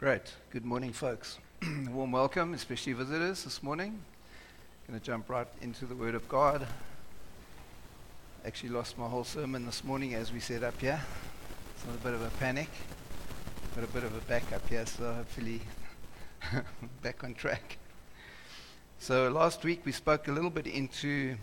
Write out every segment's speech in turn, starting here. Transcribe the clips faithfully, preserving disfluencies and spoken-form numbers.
Great. Good morning, folks. Warm welcome, especially visitors this morning. Going to jump right into the Word of God. Actually lost my whole sermon this morning as we set up here. It's not a bit of a panic, but a bit of a backup here, so hopefully back on track. So last week we spoke a little bit into,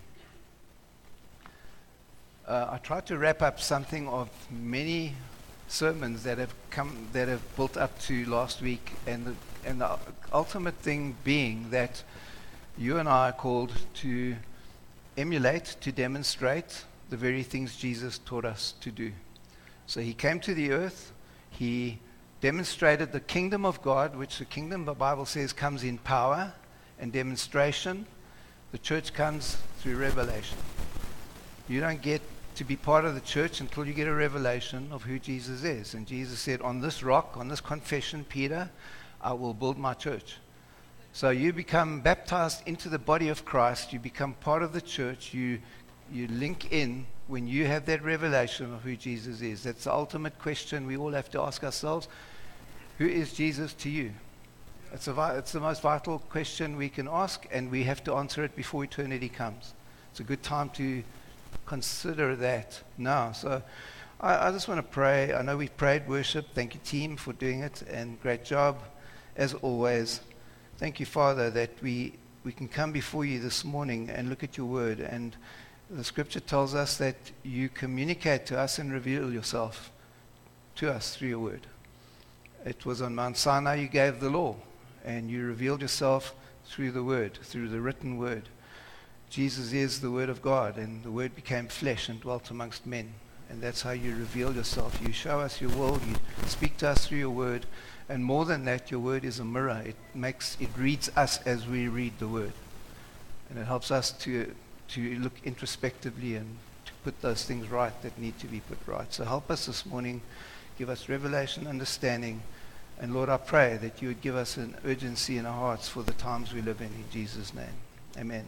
uh, I tried to wrap up something of many sermons that have come, that have built up to last week, and the, and the ultimate thing being that you and I are called to emulate, to demonstrate the very things Jesus taught us to do. So he came to the earth, he demonstrated the kingdom of God, which the kingdom, the Bible says, comes in power and demonstration. The church comes through revelation. You don't get to be part of the church until you get a revelation of who Jesus is. And Jesus said, on this rock, on this confession, Peter, I will build my church. So you become baptized into the body of Christ. You become part of the church. You you link in when you have that revelation of who Jesus is. That's the ultimate question we all have to ask ourselves. Who is Jesus to you? It's, a vi- it's the most vital question we can ask, and we have to answer it before eternity comes. It's a good time to consider that now. So I, I just want to pray. I know we've prayed worship. Thank you, team, for doing it, and great job as always. Thank you, Father, that we, we can come before you this morning and look at your word. And the scripture tells us that you communicate to us and reveal yourself to us through your word. It was on Mount Sinai you gave the law, and you revealed yourself through the word, through the written word. Jesus is the Word of God, and the Word became flesh and dwelt amongst men. And that's how you reveal yourself. You show us your will, you speak to us through your Word, and more than that, your Word is a mirror. It makes, it reads us as we read the Word. And it helps us to, to look introspectively and to put those things right that need to be put right. So help us this morning, give us revelation, understanding, and Lord, I pray that you would give us an urgency in our hearts for the times we live in, in Jesus' name. Amen.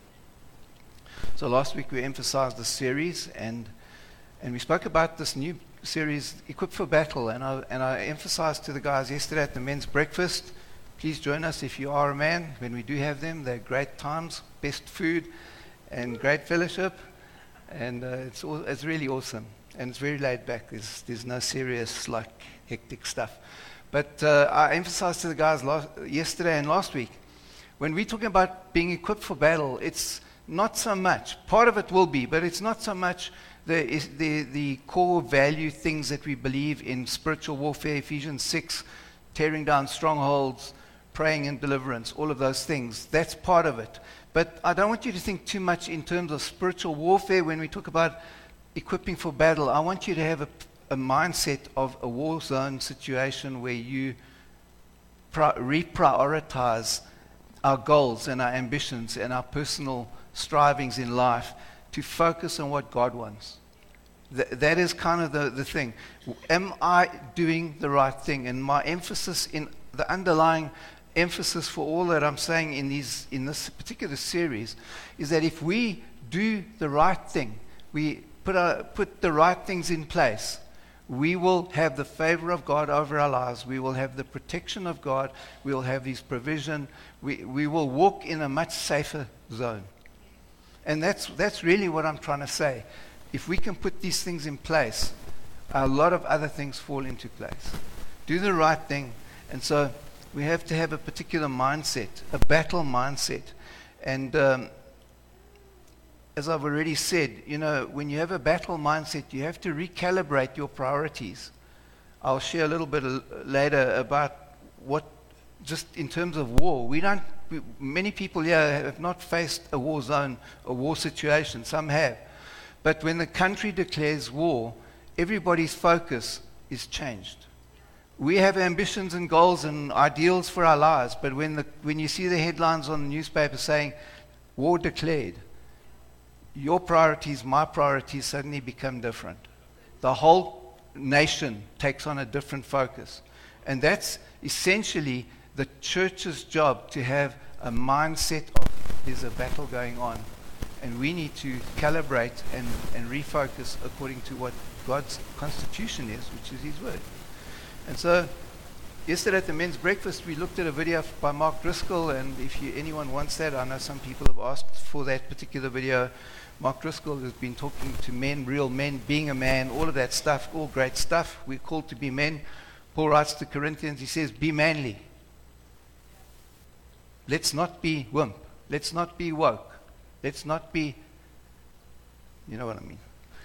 So last week we emphasized the series, and and we spoke about this new series, Equipped for Battle, and I, and I emphasized to the guys yesterday at the men's breakfast, please join us if you are a man, when we do have them. They're great times, best food, and great fellowship, and uh, it's all, it's really awesome, and it's very laid back. There's, there's no serious, like, hectic stuff. But uh, I emphasized to the guys last, yesterday and last week, when we're talking about being equipped for battle, it's not so much. Part of it will be, but it's not so much the, the, the core value things that we believe in spiritual warfare, Ephesians six, tearing down strongholds, praying and deliverance, all of those things. That's part of it. But I don't want you to think too much in terms of spiritual warfare when we talk about equipping for battle. I want you to have a, a mindset of a war zone situation where you pro- reprioritize our goals and our ambitions and our personal strivings in life to focus on what God wants. Th- that is kind of the, the thing. Am I doing the right thing? And my emphasis in the underlying emphasis for all that I'm saying in these in this particular series is that if we do the right thing, we put our, put the right things in place, we will have the favor of God over our lives. We will have the protection of God. We will have His provision. We we will walk in a much safer zone. And that's that's really what I'm trying to say. If we can put these things in place, a lot of other things fall into place. Do the right thing. And so we have to have a particular mindset, a battle mindset. And um, as I've already said, you know, when you have a battle mindset, you have to recalibrate your priorities. I'll share a little bit l- later about what, just in terms of war, we don't We, many people here have not faced a war zone, a war situation. Some have. But when the country declares war, everybody's focus is changed. We have ambitions and goals and ideals for our lives, but when the when you see the headlines on the newspaper saying, war declared, your priorities, my priorities suddenly become different. The whole nation takes on a different focus. And that's essentially the church's job, to have a mindset of there's a battle going on, and we need to calibrate and, and refocus according to what God's constitution is, which is His Word. And so yesterday at the men's breakfast, we looked at a video by Mark Driscoll, and if you, anyone wants that, I know some people have asked for that particular video. Mark Driscoll has been talking to men, real men, being a man, all of that stuff, all great stuff. We're called to be men. Paul writes to Corinthians, he says, be manly. Let's not be wimp. Let's not be woke. Let's not be, you know what I mean.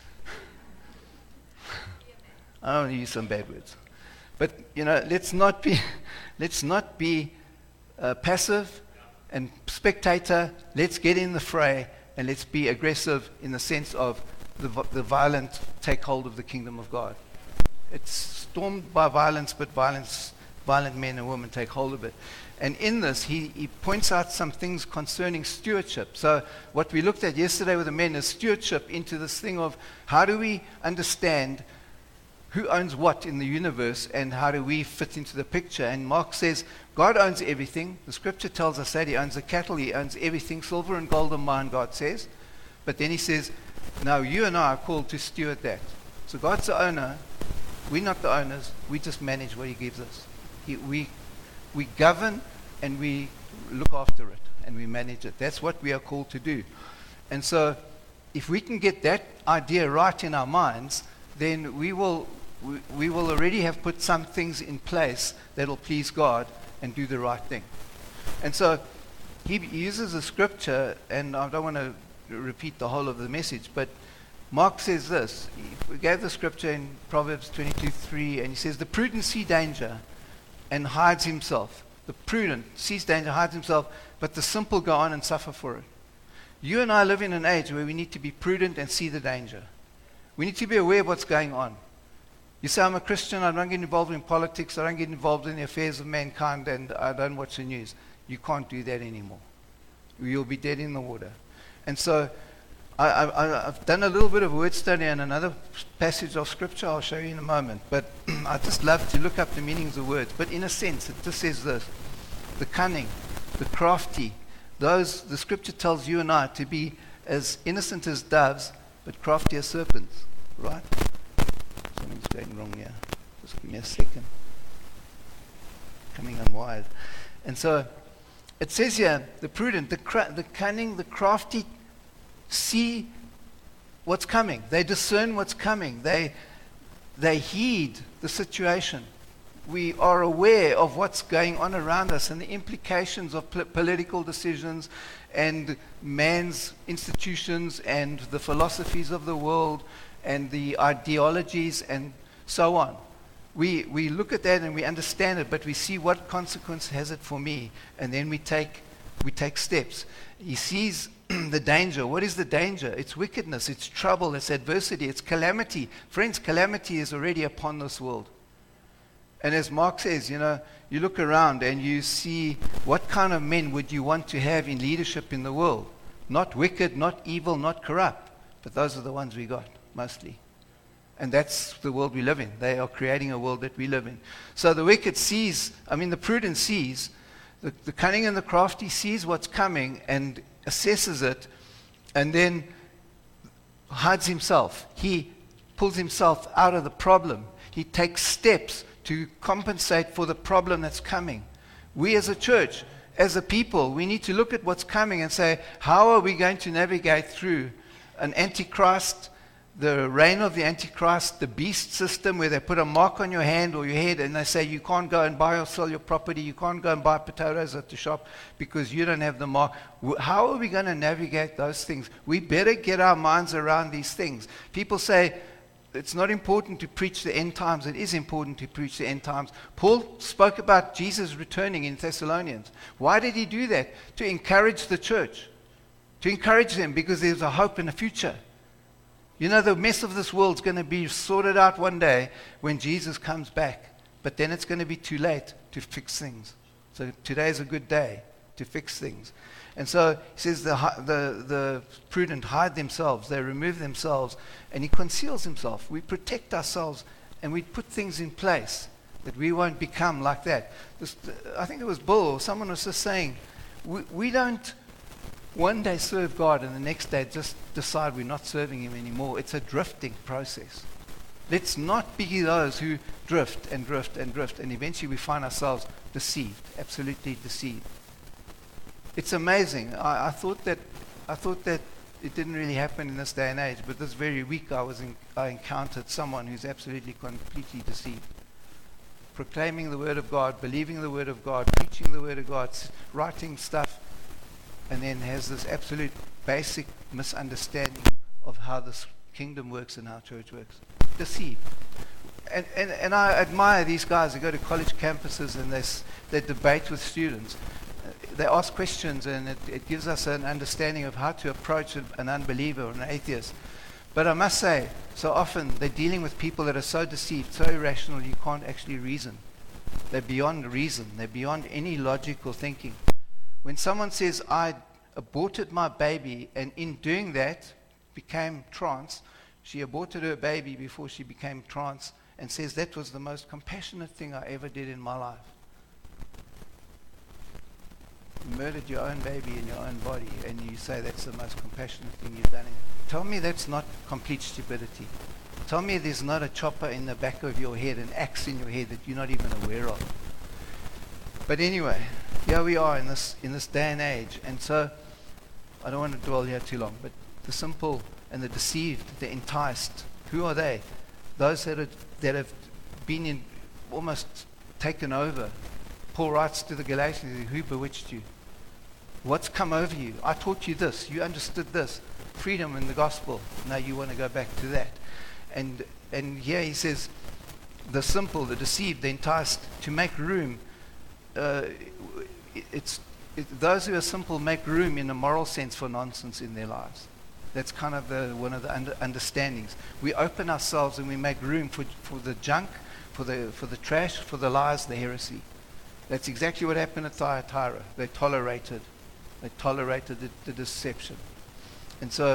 I don't want to use some bad words. But, you know, let's not be, let's not be uh, passive and spectator. Let's get in the fray and let's be aggressive in the sense of the, the violent take hold of the kingdom of God. It's stormed by violence, but violence, violent men and women take hold of it. And in this, he, he points out some things concerning stewardship. So what we looked at yesterday with the men is stewardship into this thing of how do we understand who owns what in the universe and how do we fit into the picture. And Mark says, God owns everything. The scripture tells us that he owns the cattle, he owns everything, silver and gold and mine, God says. But then he says, no, you and I are called to steward that. So God's the owner. We're not the owners. We just manage what he gives us. He, we, we govern and we look after it and we manage it. That's what we are called to do. And so if we can get that idea right in our minds, then we will we, we will already have put some things in place that will please God and do the right thing. And so he uses a scripture, and I don't want to repeat the whole of the message, but Mark says this. He gave the scripture in Proverbs twenty-two three, and he says, the prudent see danger and hides himself. The prudent sees danger, hides himself, but the simple go on and suffer for it. You and I live in an age where we need to be prudent and see the danger. We need to be aware of what's going on. You say, I'm a Christian, I don't get involved in politics, I don't get involved in the affairs of mankind, and I don't watch the news. You can't do that anymore. You'll be dead in the water. And so I, I, I've done a little bit of word study on another passage of scripture I'll show you in a moment. But I just love to look up the meanings of words. But in a sense, it just says this. The cunning, the crafty, those, the scripture tells you and I to be as innocent as doves, but crafty as serpents. Right? Something's going wrong here. Just give me a second. Coming unwise. And so it says here, the prudent, the, cra- the cunning, the crafty see what's coming. They discern what's coming. They, they heed the situation. We are aware of what's going on around us and the implications of pol- political decisions and man's institutions and the philosophies of the world and the ideologies and so on. We, we look at that and we understand it, but we see what consequence has it for me, and then we take, we take steps. He sees the danger. What is the danger? It's wickedness, it's trouble, it's adversity, it's calamity. Friends, calamity is already upon this world. And as Mark says, you know, you look around and you see what kind of men would you want to have in leadership in the world? Not wicked, not evil, not corrupt, but those are the ones we got, mostly. And that's the world we live in. They are creating a world that we live in. So the wicked sees, I mean the prudent sees, the, the cunning and the crafty sees what's coming and assesses it, and then hides himself. He pulls himself out of the problem. He takes steps to compensate for the problem that's coming. We as a church, as a people, we need to look at what's coming and say, how are we going to navigate through an antichrist, the reign of the antichrist, the beast system where they put a mark on your hand or your head and they say you can't go and buy or sell your property, you can't go and buy potatoes at the shop because you don't have the mark. How are we going to navigate those things? We better get our minds around these things. People say, it's not important to preach the end times. It is important to preach the end times. Paul spoke about Jesus returning in Thessalonians. Why did he do that? To encourage the church. To encourage them because there's a hope in the future. You know, the mess of this world is going to be sorted out one day when Jesus comes back. But then it's going to be too late to fix things. So today is a good day to fix things. And so he says the, the, the prudent hide themselves, they remove themselves, and he conceals himself. We protect ourselves and we put things in place that we won't become like that. This, I think it was Bill or someone was just saying, we, we don't one day serve God and the next day just decide we're not serving him anymore. It's a drifting process. Let's not be those who drift and drift and drift, and eventually we find ourselves deceived, absolutely deceived. It's amazing. I, I thought that I thought that it didn't really happen in this day and age, but this very week I was in, I encountered someone who's absolutely completely deceived. Proclaiming the word of God, believing the word of God, preaching the word of God, s- writing stuff, and then has this absolute basic misunderstanding of how this kingdom works and how church works. Deceived. And, and, and I admire these guys who go to college campuses and they, s- they debate with students. Uh, They ask questions, and it, it gives us an understanding of how to approach an, an unbeliever or an atheist. But I must say, so often they're dealing with people that are so deceived, so irrational, you can't actually reason. They're beyond reason. They're beyond any logical thinking. When someone says, I aborted my baby, and in doing that became trans, she aborted her baby before she became trans, and says that was the most compassionate thing I ever did in my life. You murdered your own baby in your own body, and you say that's the most compassionate thing you've done. Tell me that's not complete stupidity. Tell me there's not a chopper in the back of your head, an axe in your head that you're not even aware of. But anyway, here we are in this in this day and age, and so I don't want to dwell here too long, but the simple and the deceived, the enticed, who are they? Those that have, that have been in, almost taken over. Paul writes to the Galatians, who bewitched you? What's come over you? I taught you this. You understood this. Freedom in the gospel. Now you want to go back to that. And and here he says, the simple, the deceived, the enticed, to make room. Uh, it, it's it, those who are simple make room in a moral sense for nonsense in their lives. That's kind of the, one of the under, understandings. We open ourselves and we make room for for the junk, for the for the trash, for the lies, the heresy. That's exactly what happened at Thyatira. They tolerated, they tolerated the, the deception, and so,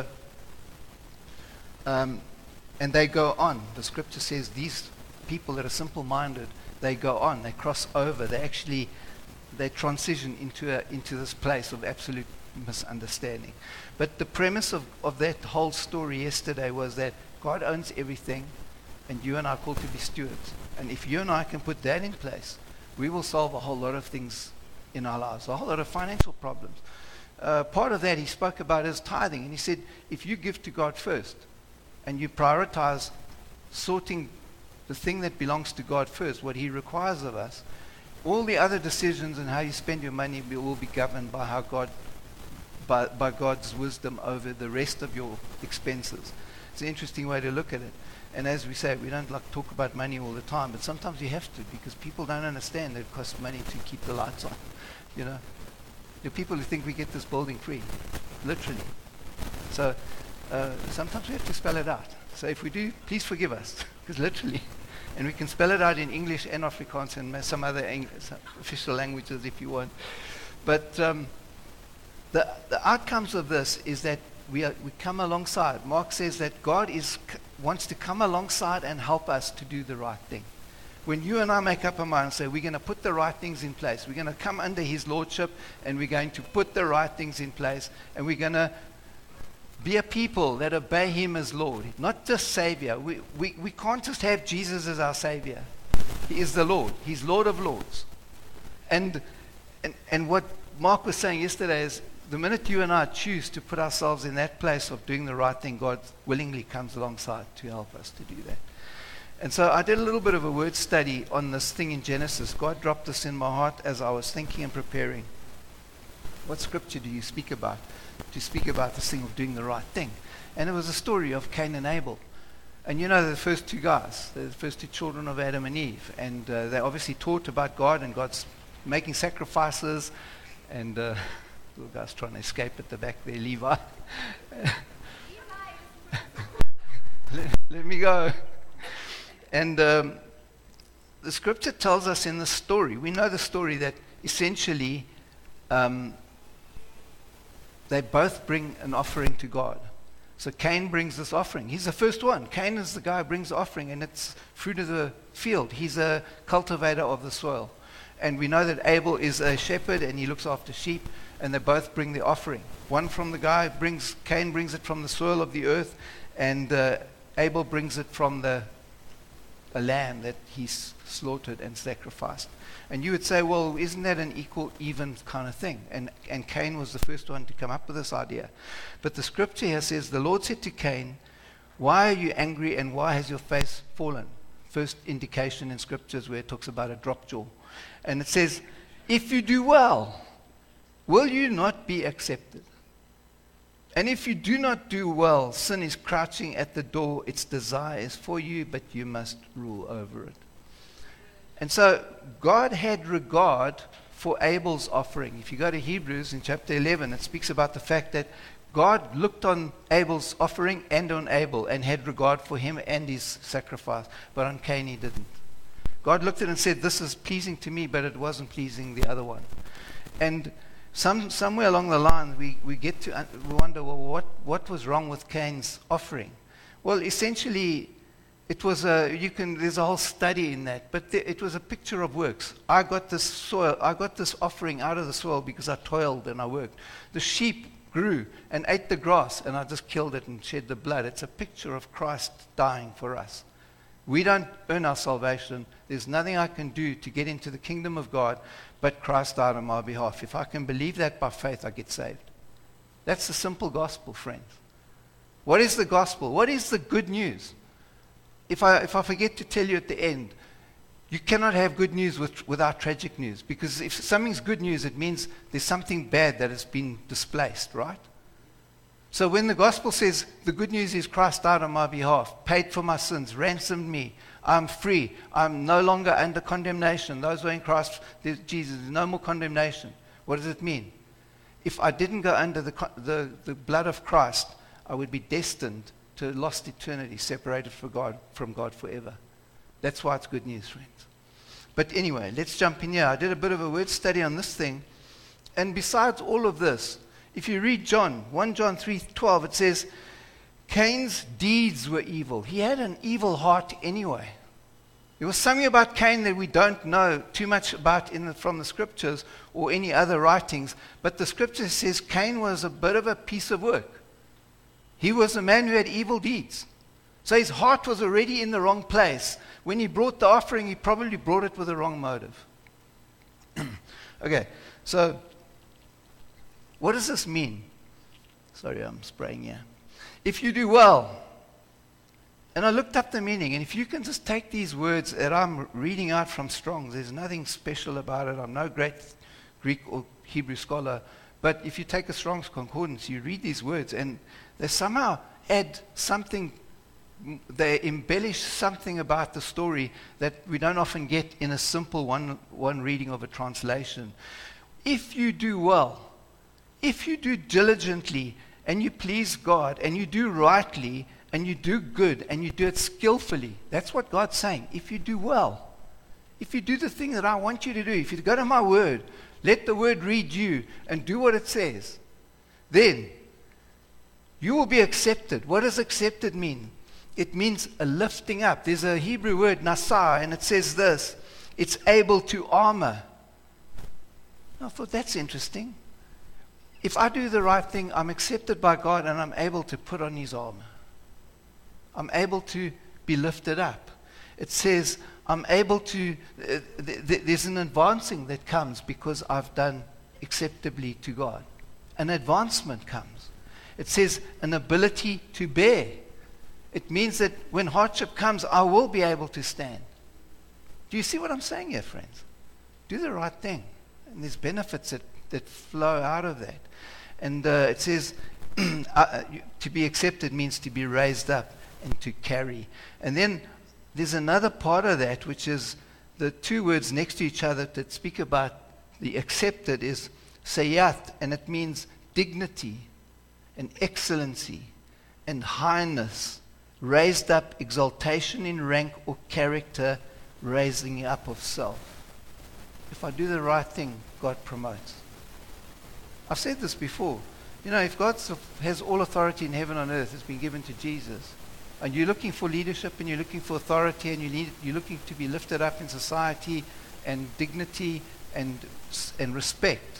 um, and they go on. The scripture says these people that are simple-minded, they go on, they cross over, they actually, they transition into a, into this place of absolute misunderstanding. But the premise of, of that whole story yesterday was that God owns everything, and you and I are called to be stewards. And if you and I can put that in place, we will solve a whole lot of things in our lives, a whole lot of financial problems. Uh, part of that he spoke about is tithing, and he said, if you give to God first, and you prioritize sorting the thing that belongs to God first, what he requires of us, all the other decisions and how you spend your money will will be governed by how God, by, by God's wisdom over the rest of your expenses. It's an interesting way to look at it. And as we say, we don't like talk about money all the time, but sometimes you have to, because people don't understand that it costs money to keep the lights on. You know, there are people who think we get this building free, literally. So uh, sometimes we have to spell it out. So if we do, please forgive us, because literally, and we can spell it out in English and Afrikaans and some other Eng- some official languages if you want. But um, the the outcomes of this is that we are, we come alongside. Mark says that God is c- wants to come alongside and help us to do the right thing. When you and I make up our mind and say we're going to put the right things in place, we're going to come under his lordship and we're going to put the right things in place, and we're going to be a people that obey him as Lord, not just Savior. We, we, we can't just have Jesus as our Savior. He is the Lord. He's Lord of Lords. And, and, and what Mark was saying yesterday is, the minute you and I choose to put ourselves in that place of doing the right thing, God willingly comes alongside to help us to do that. And so I did a little bit of a word study on this thing in Genesis. God dropped this in my heart as I was thinking and preparing. What scripture do you speak about to speak about this thing of doing the right thing? And it was a story of Cain and Abel. And you know, the first two guys, the first two children of Adam and Eve. And uh, they obviously taught about God and God's making sacrifices. And uh, little guy's trying to escape at the back there, Levi. let, let me go. And um, the scripture tells us in the story, we know the story, that essentially um, they both bring an offering to God. So Cain brings this offering. He's the first one. Cain is the guy who brings the offering, and it's fruit of the field. He's a cultivator of the soil. And we know that Abel is a shepherd, and he looks after sheep, and they both bring the offering. One from the guy brings, Cain brings it from the soil of the earth, and uh, Abel brings it from the a lamb that he s- slaughtered and sacrificed. And you would say, well, isn't that an equal, even kind of thing? And, and Cain was the first one to come up with this idea. But the scripture here says, the Lord said to Cain, why are you angry and why has your face fallen? First indication in scriptures where it talks about a drop jaw. And it says, if you do well, will you not be accepted? And if you do not do well, sin is crouching at the door. Its desire is for you, but you must rule over it. And so God had regard for Abel's offering. If you go to Hebrews in chapter eleven, it speaks about the fact that God looked on Abel's offering and on Abel and had regard for him and his sacrifice. But on Cain he didn't. God looked at it and said, this is pleasing to me, but it wasn't pleasing the other one. And some, somewhere along the line we, we get to un- we wonder, well, what, what was wrong with Cain's offering? Well, essentially, it was a, you can, there's a whole study in that, but th- it was a picture of works. I got this soil, I got this offering out of the soil because I toiled and I worked. The sheep grew and ate the grass, and I just killed it and shed the blood. It's a picture of Christ dying for us. We don't earn our salvation. There's nothing I can do to get into the kingdom of God, but Christ died on my behalf. If I can believe that by faith, I get saved. That's the simple gospel, friends. What is the gospel? What is the good news? If I, if I forget to tell you at the end, you cannot have good news with, without tragic news. Because if something's good news, it means there's something bad that has been displaced, right? So when the gospel says, the good news is Christ died on my behalf, paid for my sins, ransomed me, I'm free, I'm no longer under condemnation. Those who are in Christ, there's Jesus, there's no more condemnation. What does it mean? If I didn't go under the, the, the blood of Christ, I would be destined to lost eternity, separated from God, from God forever. That's why it's good news, friends. But anyway, let's jump in here. I did a bit of a word study on this thing. And besides all of this, if you read John, First John three twelve, it says, Cain's deeds were evil. He had an evil heart anyway. There was something about Cain that we don't know too much about in the, from the scriptures or any other writings. But the scripture says Cain was a bit of a piece of work. He was a man who had evil deeds. So his heart was already in the wrong place. When he brought the offering, he probably brought it with the wrong motive. Okay, so what does this mean? Sorry, I'm spraying here. If you do well, and I looked up the meaning, and if you can just take these words that I'm reading out from Strong's, there's nothing special about it. I'm no great Greek or Hebrew scholar, but if you take a Strong's concordance, you read these words, and they somehow add something, they embellish something about the story that we don't often get in a simple one, one reading of a translation. If you do well, if you do diligently, and you please God, and you do rightly, and you do good, and you do it skillfully, that's what God's saying. If you do well, if you do the thing that I want you to do, if you go to my word, let the word read you, and do what it says, then you will be accepted. What does accepted mean? It means a lifting up. There's a Hebrew word, nasah, and it says this, it's able to armor. I thought, that's interesting. If I do the right thing, I'm accepted by God and I'm able to put on his armor. I'm able to be lifted up. It says I'm able to, uh, th- th- there's an advancing that comes because I've done acceptably to God. An advancement comes. It says an ability to bear. It means that when hardship comes, I will be able to stand. Do you see what I'm saying here, friends? Do the right thing. And there's benefits that, that flow out of that. And uh, it says uh, to be accepted means to be raised up and to carry. And then there's another part of that, which is the two words next to each other that speak about the accepted is sayat, and it means dignity and excellency and highness, raised up, exaltation in rank or character, raising up of self. If I do the right thing, God promotes. I've said this before. You know, if God has all authority in heaven and earth, it's been given to Jesus, and you're looking for leadership and you're looking for authority and you need, you're looking to be lifted up in society and dignity and, and respect,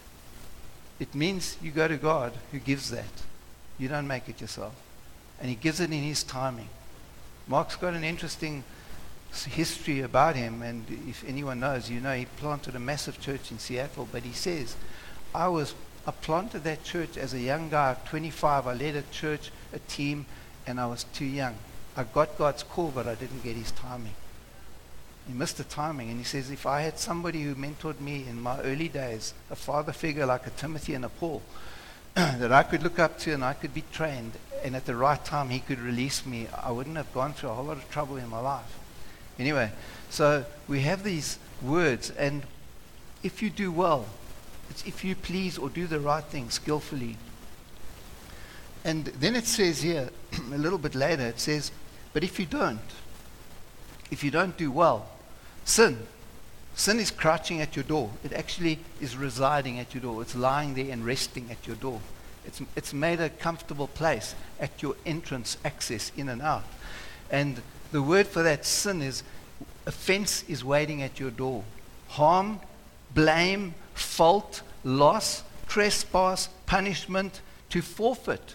it means you go to God who gives that. You don't make it yourself. And he gives it in his timing. Mark's got an interesting history about him, and if anyone knows, you know, he planted a massive church in Seattle, but he says, I was, I planted that church as a young guy, twenty-five, I led a church, a team, and I was too young. I got God's call, but I didn't get his timing. He missed the timing, and he says, if I had somebody who mentored me in my early days, a father figure like a Timothy and a Paul, that I could look up to and I could be trained, and at the right time he could release me, I wouldn't have gone through a whole lot of trouble in my life. Anyway, so we have these words, and if you do well, it's if you please or do the right thing skillfully. And then it says here, a little bit later, it says, but if you don't, if you don't do well, sin, sin is crouching at your door. It actually is residing at your door. It's lying there and resting at your door. It's, it's made a comfortable place at your entrance, access in and out. And the word for that sin is, offense is waiting at your door. Harm, blame, fault, loss, trespass, punishment, to forfeit,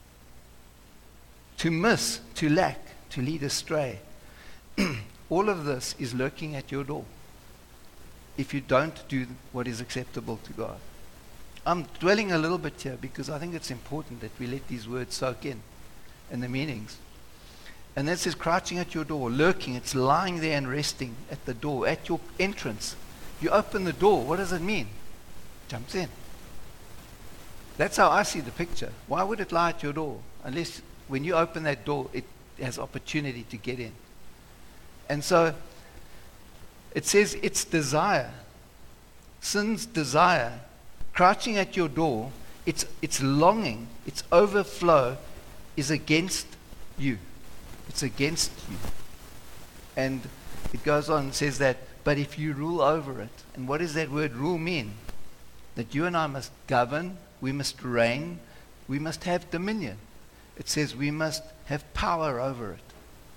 to miss, to lack, to lead astray. All of this is lurking at your door if you don't do what is acceptable to God. I'm dwelling a little bit here because I think it's important that we let these words soak in and the meanings. And that says crouching at your door, lurking. It's lying there and resting at the door, at your entrance. You open the door. What does it mean? Jumps in. That's how I see the picture. Why would it lie at your door? Unless when you open that door, it has opportunity to get in. And so it says its desire, sin's desire, crouching at your door, its, its longing, its overflow is against you. It's against you. And it goes on and says that, but if you rule over it, and what does that word rule mean? That you and I must govern, we must reign, we must have dominion. It says we must have power over it.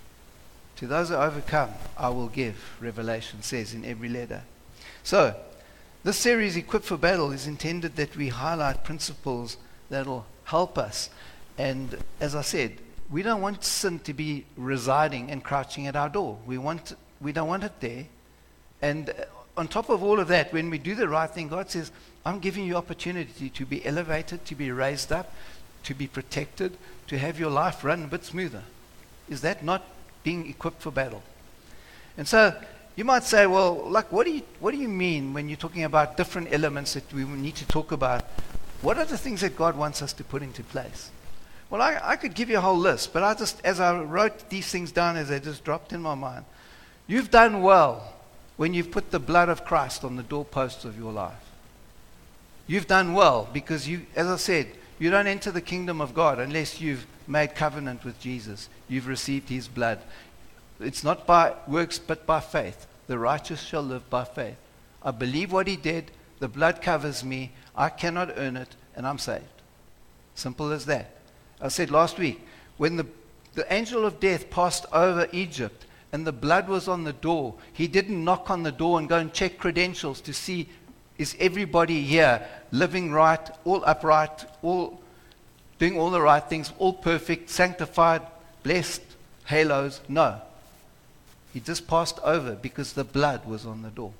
To those who overcome, I will give, Revelation says in every letter. So, this series, Equipped for Battle, is intended that we highlight principles that will help us. And as I said, we don't want sin to be residing and crouching at our door. We want, we don't want it there. And on top of all of that, when we do the right thing, God says, I'm giving you opportunity to be elevated, to be raised up, to be protected, to have your life run a bit smoother. Is that not being equipped for battle? And so you might say, well, like, what do you what do you mean when you're talking about different elements that we need to talk about? What are the things that God wants us to put into place? Well, I, I could give you a whole list, but I just, as I wrote these things down, as they just dropped in my mind, you've done well when you've put the blood of Christ on the doorposts of your life. You've done well because you, as I said, you don't enter the kingdom of God unless you've made covenant with Jesus. You've received his blood. It's not by works, but by faith. The righteous shall live by faith. I believe what he did. The blood covers me. I cannot earn it, and I'm saved. Simple as that. I said last week, when the, the angel of death passed over Egypt and the blood was on the door, he didn't knock on the door and go and check credentials to see, is everybody here living right, all upright, all doing all the right things, all perfect, sanctified, blessed, halos? No. He just passed over because the blood was on the door.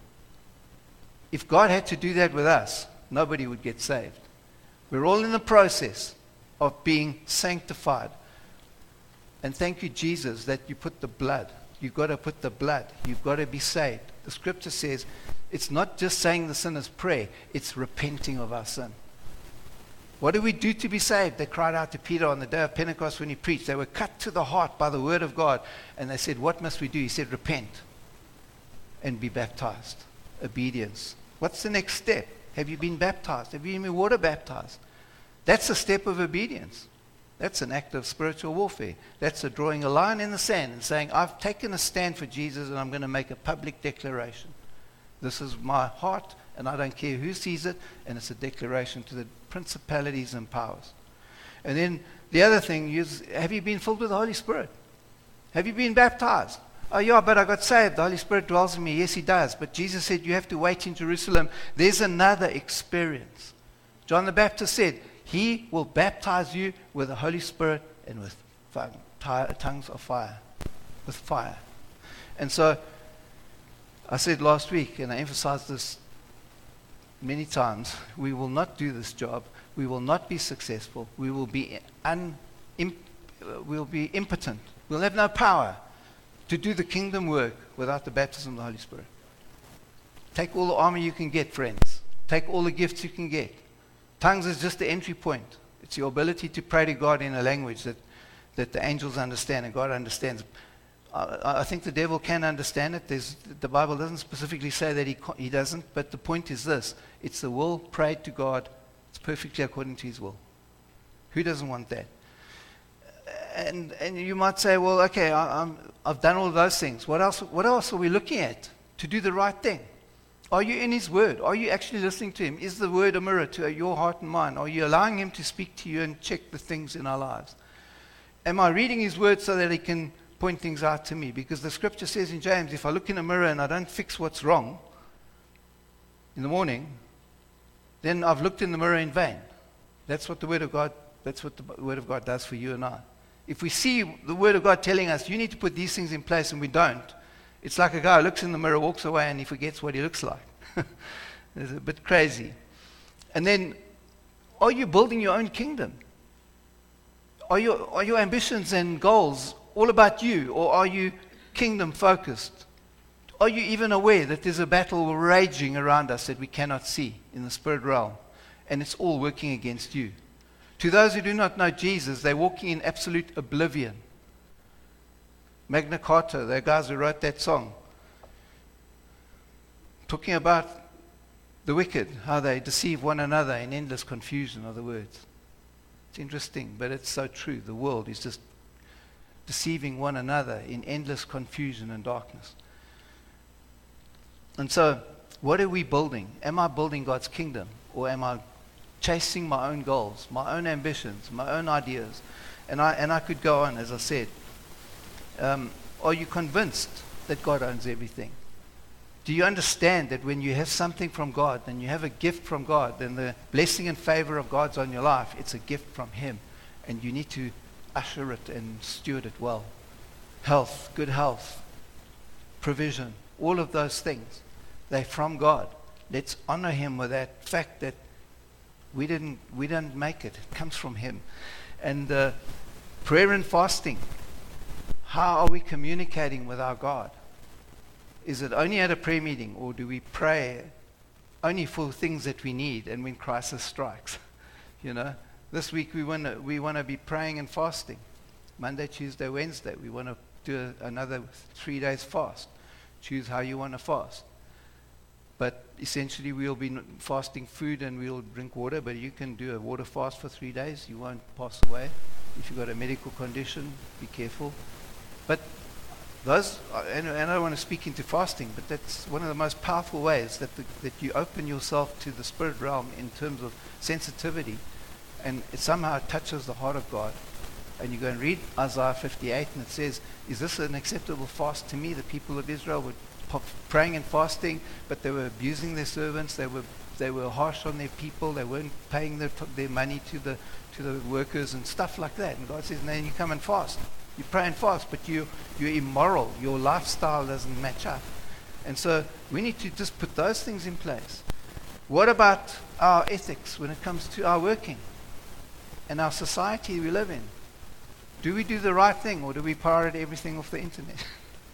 If God had to do that with us, nobody would get saved. We're all in the process of being sanctified. And thank you, Jesus, that you put the blood. You've got to put the blood. You've got to be saved. The scripture says it's not just saying the sinner's prayer, it's repenting of our sin. What do we do to be saved? They cried out to Peter on the day of Pentecost when he preached. They were cut to the heart by the word of God. And they said, what must we do? He said, repent and be baptized. Obedience. What's the next step? Have you been baptized? Have you been water baptized? That's a step of obedience. That's an act of spiritual warfare. That's a drawing a line in the sand and saying, I've taken a stand for Jesus and I'm going to make a public declaration. This is my heart and I don't care who sees it, and it's a declaration to the principalities and powers. And then the other thing is, have you been filled with the Holy Spirit? Have you been baptized? Oh yeah, but I got saved. The Holy Spirit dwells in me. Yes, he does. But Jesus said you have to wait in Jerusalem. There's another experience. John the Baptist said, he will baptize you with the Holy Spirit and with tongues of fire. With fire. And so I said last week, and I emphasized this many times, we will not do this job. We will not be successful. We will be un, imp, uh, we'll be impotent. We'll have no power to do the kingdom work without the baptism of the Holy Spirit. Take all the armor you can get, friends. Take all the gifts you can get. Tongues is just the entry point. It's your ability to pray to God in a language that, that the angels understand and God understands. I, I think the devil can understand it. There's, the Bible doesn't specifically say that he, he doesn't, but the point is this. It's the will prayed to God. It's perfectly according to his will. Who doesn't want that? And and you might say, well, okay, I, I'm, I've done all of those things. What else, what else are we looking at to do the right thing? Are you in his word? Are you actually listening to him? Is the word a mirror to your heart and mind? Are you allowing him to speak to you and check the things in our lives? Am I reading his word so that he can point things out to me? Because the scripture says in James, if I look in a mirror and I don't fix what's wrong in the morning, then I've looked in the mirror in vain. That's what the word of God, that's what the word of God does for you and I. If we see the word of God telling us, you need to put these things in place, and we don't, it's like a guy who looks in the mirror, walks away, and he forgets what he looks like. It's a bit crazy. And then, are you building your own kingdom? Are your, are your ambitions and goals all about you, or are you kingdom focused? Are you even aware that there's a battle raging around us that we cannot see in the spirit realm, and it's all working against you? To those who do not know Jesus, they're walking in absolute oblivion. Magna Carta, the guys who wrote that song, talking about the wicked, how they deceive one another in endless confusion of the words. It's interesting, but it's so true. The world is just deceiving one another in endless confusion and darkness. And so, what are we building? Am I building God's kingdom, or am I chasing my own goals, my own ambitions, my own ideas? And I and I could go on, as I said. Um, are you convinced that God owns everything? Do you understand that when you have something from God, and you have a gift from God, then the blessing and favor of God's on your life, it's a gift from Him, and you need to usher it and steward it well. Health, good health, provision, all of those things, they're from God. Let's honor Him with that fact that we didn't we didn't make it. It comes from Him. And uh, prayer and fasting. How are we communicating with our God? Is it only at a prayer meeting, or do we pray only for things that we need and when crisis strikes? You know, this week we want to we want to be praying and fasting. Monday, Tuesday, Wednesday, we want to do a, another three days fast. Choose how you want to fast. But essentially we'll be fasting food and we'll drink water, but you can do a water fast for three days. You won't pass away. If you've got a medical condition, be careful. But those, and, and I don't want to speak into fasting, but that's one of the most powerful ways that the, that you open yourself to the spirit realm in terms of sensitivity, and it somehow touches the heart of God. And you go and read Isaiah fifty-eight, and it says, is this an acceptable fast to me? The people of Israel were praying and fasting, but they were abusing their servants. They were they were harsh on their people. They weren't paying their their money to the to the workers and stuff like that. And God says, and then you come and fast. You pray and fast, but you you're immoral. Your lifestyle doesn't match up. And so we need to just put those things in place. What about our ethics when it comes to our working and our society we live in? Do we do the right thing, or do we pirate everything off the internet?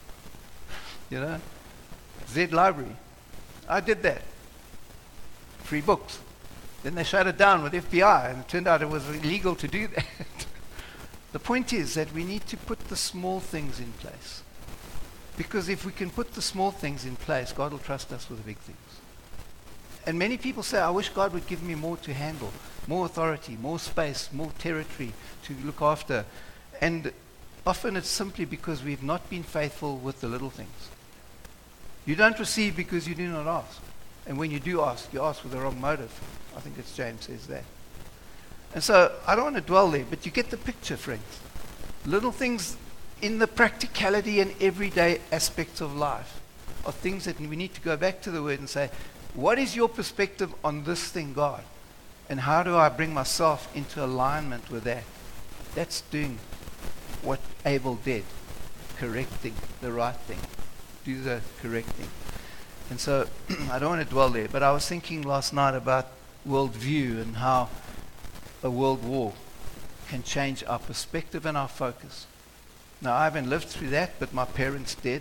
You know? Z Library. I did that. Free books. Then they shut it down with F B I, and it turned out it was illegal to do that. The point is that we need to put the small things in place. Because if we can put the small things in place, God will trust us with the big things. And many people say, I wish God would give me more to handle, more authority, more space, more territory to look after. And often it's simply because we've not been faithful with the little things. You don't receive because you do not ask. And when you do ask, you ask with the wrong motive. I think it's James says that. And so I don't want to dwell there, but you get the picture, friends. Little things in the practicality and everyday aspects of life are things that we need to go back to the Word and say, what is your perspective on this thing, God? And how do I bring myself into alignment with that? That's doing what Abel did, correcting the right thing. do the correct thing. And so I don't want to dwell there, but I was thinking last night about worldview and how a world war can change our perspective and our focus. Now, I haven't lived through that, but my parents did.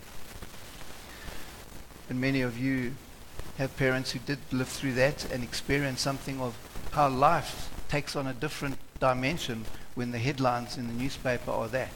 And many of you have parents who did live through that and experience something of how life takes on a different dimension when the headlines in the newspaper are that.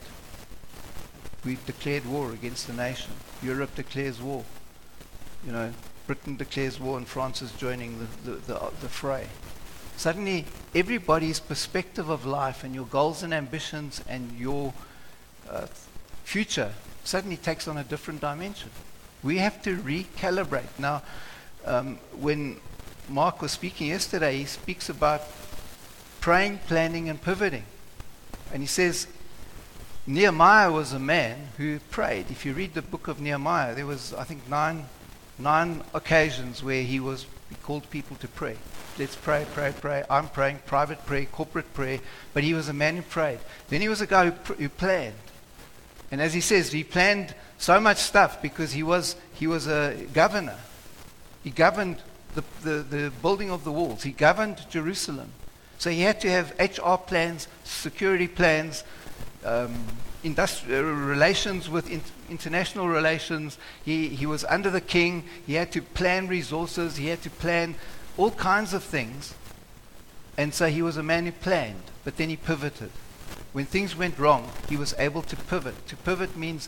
We've declared war against the nation. Europe declares war. You know, Britain declares war and France is joining the, the, the, the fray. Suddenly, everybody's perspective of life and your goals and ambitions and your uh, future suddenly takes on a different dimension. We have to recalibrate. Now, um, when Mark was speaking yesterday, he speaks about praying, planning, and pivoting. And he says, Nehemiah was a man who prayed. If you read the book of Nehemiah, there was, I think, nine, nine occasions where he was he called people to pray. Let's pray, pray, pray. I'm praying, private prayer, corporate prayer. But he was a man who prayed. Then he was a guy who, pr- who planned. And as he says, he planned so much stuff because he was he was a governor. He governed the, the, the building of the walls. He governed Jerusalem. So he had to have H R plans, security plans, um, industrial relations with in, international relations. He, he was under the king. He had to plan resources. He had to plan all kinds of things. And so he was a man who planned, but then he pivoted. When things went wrong, he was able to pivot. To pivot means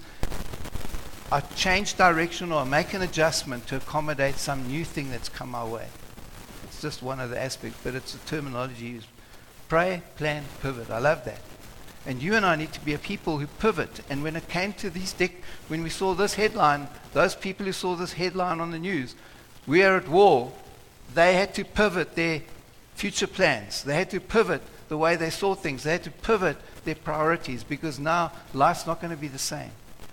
I change direction or make an adjustment to accommodate some new thing that's come our way. It's just one of the aspects, but it's a terminology used. Pray, plan, pivot. I love that. And you and I need to be a people who pivot. And when it came to these, dec- when we saw this headline, those people who saw this headline on the news, we are at war, they had to pivot their future plans. They had to pivot the way they saw things. They had to pivot their priorities because now life's not going to be the same.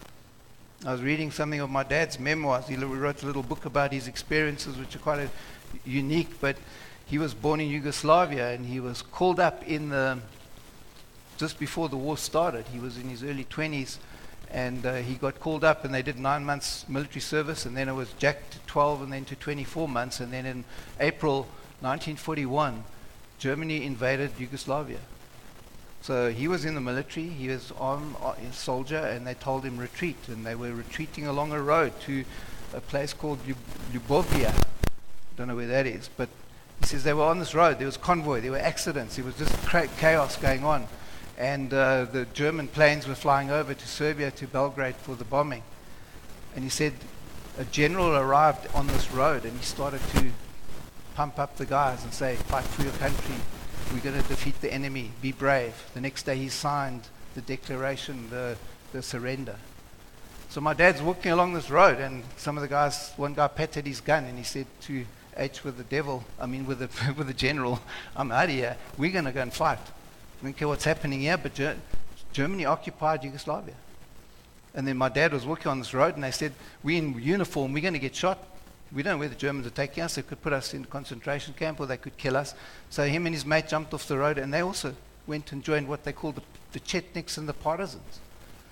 I was reading something of my dad's memoirs. He wrote a little book about his experiences, which are quite a, unique, but he was born in Yugoslavia and he was called up in the, just before the war started. He was in his early twenties and uh, he got called up and they did nine months military service and then it was jacked to twelve and then to twenty-four months and then in April nineteen forty-one, Germany invaded Yugoslavia. So he was in the military, he was armed uh, soldier, and they told him retreat, and they were retreating along a road to a place called Ljubovia. Don't know where that is, but he says they were on this road, there was convoy, there were accidents, there was just cra- chaos going on, and uh, the German planes were flying over to Serbia, to Belgrade for the bombing. And he said a general arrived on this road and he started to pump up the guys and say, fight for your country, we're going to defeat the enemy, be brave. The next day he signed the declaration, the, the surrender. So my dad's walking along this road and some of the guys, one guy patted his gun and he said to H with the devil, I mean with the, with the general, I'm out of here, we're going to go and fight. I don't care what's happening here, but Ger- Germany occupied Yugoslavia. And then my dad was walking on this road and they said, we're in uniform, we're going to get shot. We don't know where the Germans are taking us. They could put us in a concentration camp or they could kill us. So him and his mate jumped off the road and they also went and joined what they called the, the Chetniks and the partisans.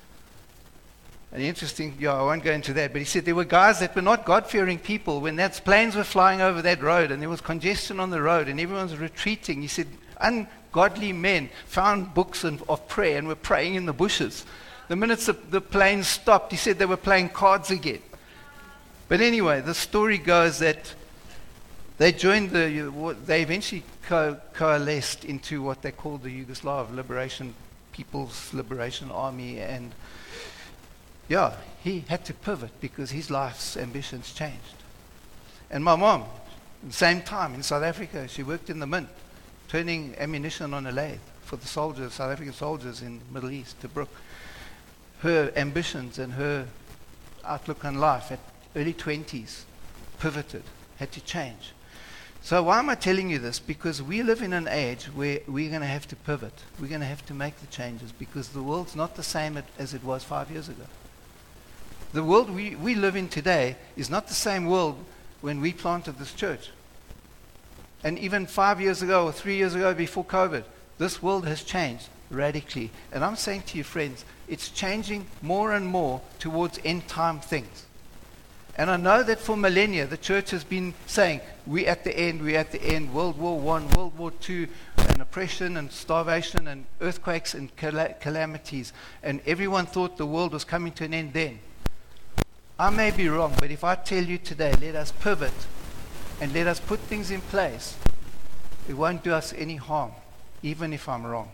And interesting, yeah, I won't go into that, but he said there were guys that were not God-fearing people. When that planes were flying over that road and there was congestion on the road and everyone was retreating, he said ungodly men found books and, of prayer and were praying in the bushes. The minute the, the planes stopped, he said they were playing cards again. But anyway, the story goes that they joined the, they eventually co- coalesced into what they called the Yugoslav Liberation, People's Liberation Army. And yeah, he had to pivot because his life's ambitions changed. And my mom, at the same time in South Africa, she worked in the mint, turning ammunition on a lathe for the soldiers, South African soldiers in the Middle East, Tobruk. Her ambitions and her outlook on life at early twenties, pivoted, had to change. So why am I telling you this? Because we live in an age where we're going to have to pivot. We're going to have to make the changes because the world's not the same as it was five years ago. The world we, we live in today is not the same world when we planted this church. And even five years ago or three years ago before COVID, this world has changed radically. And I'm saying to you, friends, it's changing more and more towards end time things. And I know that for millennia, the church has been saying, we're at the end, we're at the end, World War One, World War Two, and oppression and starvation and earthquakes and cal- calamities. And everyone thought the world was coming to an end then. I may be wrong, but if I tell you today, let us pivot and let us put things in place, it won't do us any harm, even if I'm wrong.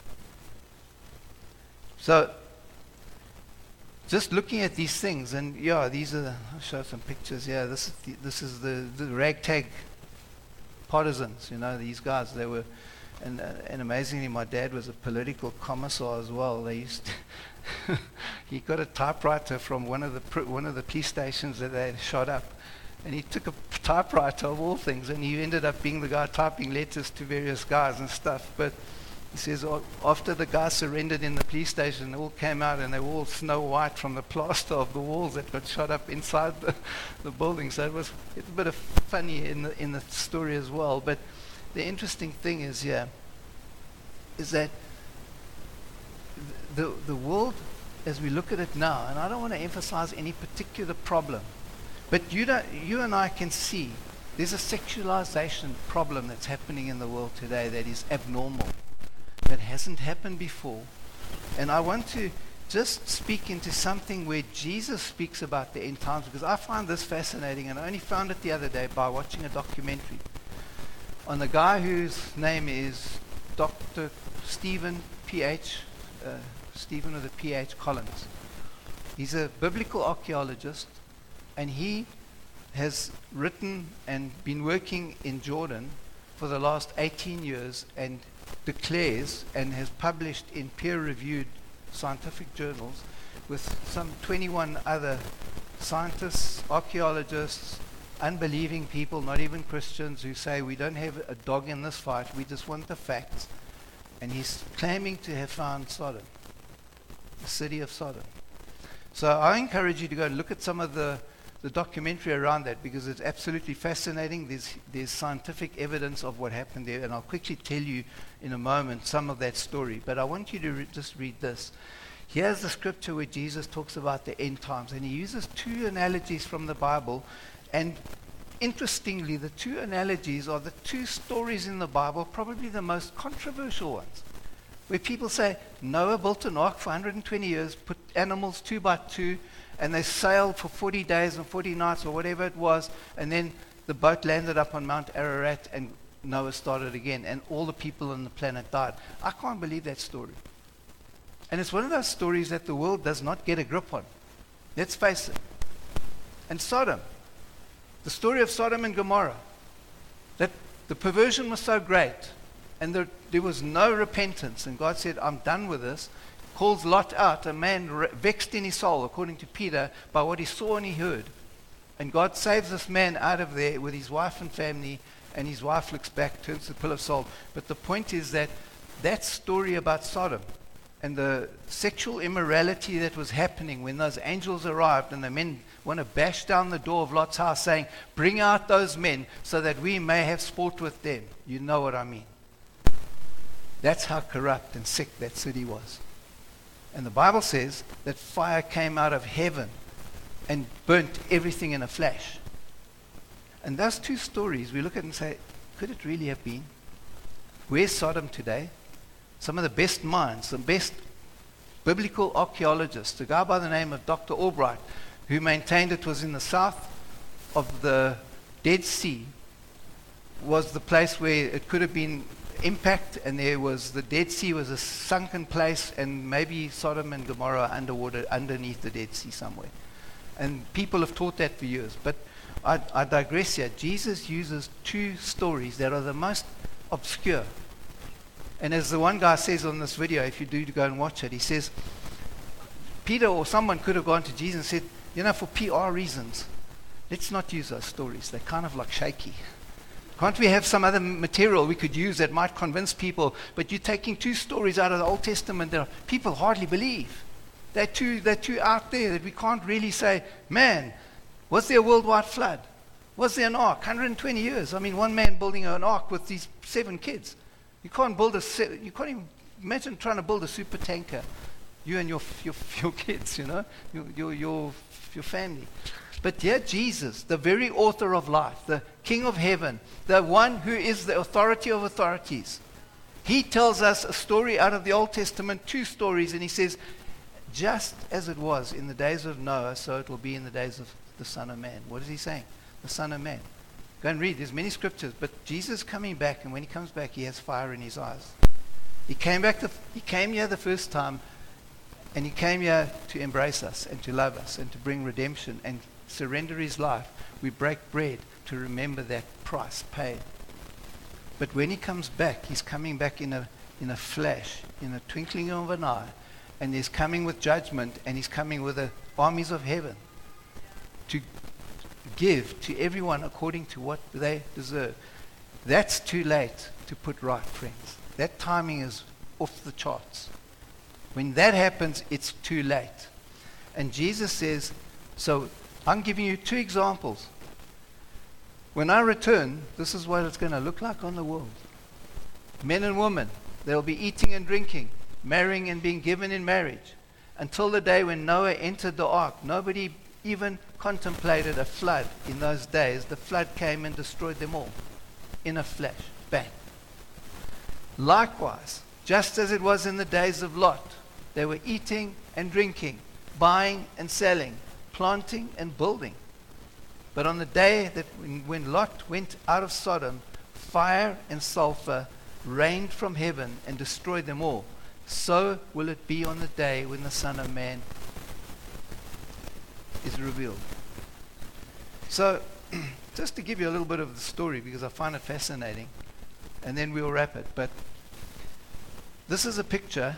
So, just looking at these things, and yeah, these are, I'll show some pictures here. This is the, this is the, the ragtag partisans, you know, these guys, they were, and, uh, and amazingly, my dad was a political commissar as well. They used to he got a typewriter from one of the pr- one of the police stations that they had shot up, and he took a typewriter of all things, and he ended up being the guy typing letters to various guys and stuff. But he says after the guys surrendered in the police station, they all came out and they were all snow white from the plaster of the walls that got shot up inside the, the building. So it was it's a bit of funny in the in the story as well. But the interesting thing is, yeah, is that the the world, as we look at it now, and I don't want to emphasize any particular problem, but you don't, you and I can see there's a sexualization problem that's happening in the world today that is abnormal, that hasn't happened before. And I want to just speak into something where Jesus speaks about the end times, because I find this fascinating, and I only found it the other day by watching a documentary on the guy whose name is Doctor Stephen P H Uh, Stephen with a P H Collins. He's a biblical archaeologist, and he has written and been working in Jordan for the last eighteen years and declares and has published in peer-reviewed scientific journals with some twenty-one other scientists, archaeologists, unbelieving people, not even Christians, who say we don't have a dog in this fight, we just want the facts. And he's claiming to have found Sodom, the city of Sodom. So I encourage you to go and look at some of the, the documentary around that, because it's absolutely fascinating. There's, there's scientific evidence of what happened there, and I'll quickly tell you in a moment some of that story. But I want you to re- just read this. Here's the scripture where Jesus talks about the end times, and he uses two analogies from the Bible. And interestingly, the two analogies are the two stories in the Bible, probably the most controversial ones, where people say Noah built an ark for one hundred twenty years, put animals two by two, and they sailed for forty days and forty nights or whatever it was, and then the boat landed up on Mount Ararat and Noah started again, and all the people on the planet died. I can't believe that story. And it's one of those stories that the world does not get a grip on. Let's face it. And Sodom. The story of Sodom and Gomorrah, that the perversion was so great and there, there was no repentance, and God said, I'm done with this, calls Lot out, a man re- vexed in his soul, according to Peter, by what he saw and he heard. And God saves this man out of there with his wife and family, and his wife looks back, turns to the pillar of salt. But the point is that that story about Sodom and the sexual immorality that was happening when those angels arrived, and the men want to bash down the door of Lot's house saying, bring out those men so that we may have sport with them. You know what I mean. That's how corrupt and sick that city was. And the Bible says that fire came out of heaven and burnt everything in a flash. And those two stories, we look at and say, could it really have been? Where's Sodom today? Some of the best minds, the best biblical archaeologists, a guy by the name of Doctor Albright, who maintained it was in the south of the Dead Sea, was the place where it could have been impact, and there was, the Dead Sea was a sunken place, and maybe Sodom and Gomorrah underwater, underneath the Dead Sea somewhere. And people have taught that for years. But I, I digress here. Jesus uses two stories that are the most obscure. And as the one guy says on this video, if you do go and watch it, he says, Peter or someone could have gone to Jesus and said, you know, for P R reasons, let's not use those stories. They're kind of like shaky. Can't we have some other material we could use that might convince people? But you're taking two stories out of the Old Testament that people hardly believe. They're too, they're too out there that we can't really say, man, was there a worldwide flood? Was there an ark? one hundred twenty years. I mean, one man building an ark with these seven kids. You can't build a, se- you can't even imagine trying to build a super tanker, you and your your, your kids, you know, your, your your your family. But here Jesus, the very author of life, the King of heaven, the one who is the authority of authorities, he tells us a story out of the Old Testament, two stories, and he says, just as it was in the days of Noah, so it will be in the days of the Son of Man. What is he saying? The Son of Man. Go and read. There's many scriptures, but Jesus coming back, and when he comes back, he has fire in his eyes. He came back. The, he came here the first time, and he came here to embrace us and to love us and to bring redemption and surrender his life. We break bread to remember that price paid. But when he comes back, he's coming back in a in a flash, in a twinkling of an eye, and he's coming with judgment, and he's coming with the armies of heaven to give to everyone according to what they deserve. That's too late to put right, friends. That timing is off the charts. When that happens, it's too late. And Jesus says, so I'm giving you two examples. When I return, this is what it's going to look like on the world. Men and women, they'll be eating and drinking, marrying and being given in marriage. Until the day when Noah entered the ark, nobody even contemplated a flood in those days. The flood came and destroyed them all in a flash. Bang. Likewise, just as it was in the days of Lot, they were eating and drinking, buying and selling, planting and building. But on the day that when, when Lot went out of Sodom, fire and sulfur rained from heaven and destroyed them all. So will it be on the day when the Son of Man is revealed. So, just to give you a little bit of the story, because I find it fascinating, and then we'll wrap it. But this is a picture,